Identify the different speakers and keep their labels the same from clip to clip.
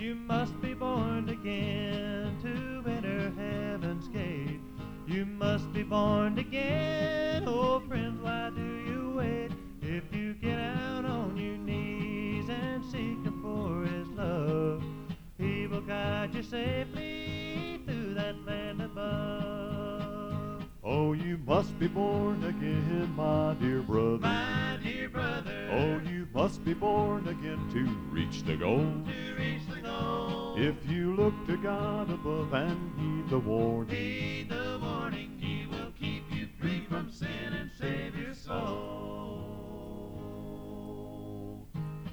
Speaker 1: You must be born again to enter heaven's gate. You must be born again. Oh, friends, why do you wait? If you get out on your knees and seek Him for His love, He will guide you safely through that land above.
Speaker 2: Oh, you must be born again, my dear brother.
Speaker 1: My dear brother.
Speaker 2: Oh, you must be born again to reach the goal.
Speaker 1: To reach the goal.
Speaker 2: If you look to God above and heed the warning,
Speaker 1: Heed the warning, He will keep you free from sin and save your soul.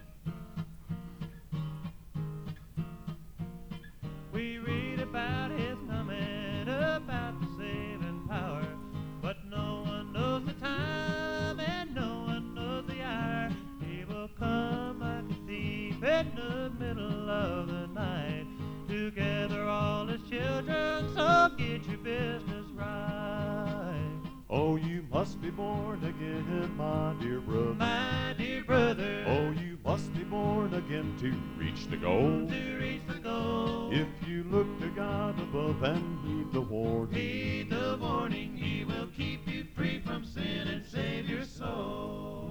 Speaker 1: We read about His coming, about the saving power, but no one knows the time and no one knows the hour. He will come like a thief in the middle of the night to gather all His children, so get your business right.
Speaker 2: oh, you must be born again, my dear brother.
Speaker 1: My dear brother.
Speaker 2: Oh, you must be born again to reach the goal.
Speaker 1: To reach the goal.
Speaker 2: If you look to God above and heed the warning,
Speaker 1: Heed the warning, He will keep you free from sin and save your soul.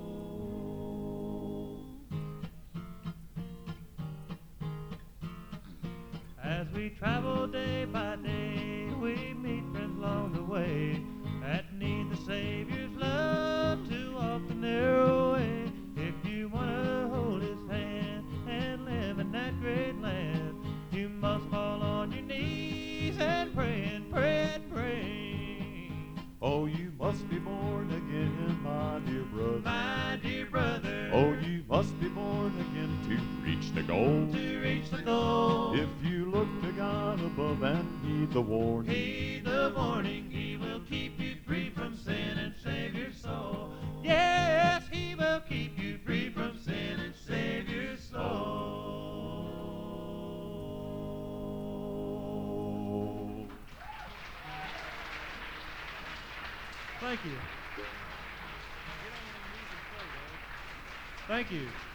Speaker 1: As we travel day by day, we meet friends along the way that need the Savior's love to walk the narrow way. If you want to hold His hand and live in that great land, you must fall on your knees and pray and pray and pray.
Speaker 2: oh, you must be born again, my dear brother.
Speaker 1: My dear brother.
Speaker 2: Oh, you must be born again to reach the goal.
Speaker 1: To reach the goal.
Speaker 2: If you look to God above and heed the warning,
Speaker 1: Heed the warning, He will keep you free from sin and save your soul. Yes, He will keep you free from sin and save your soul. Thank you. Thank you.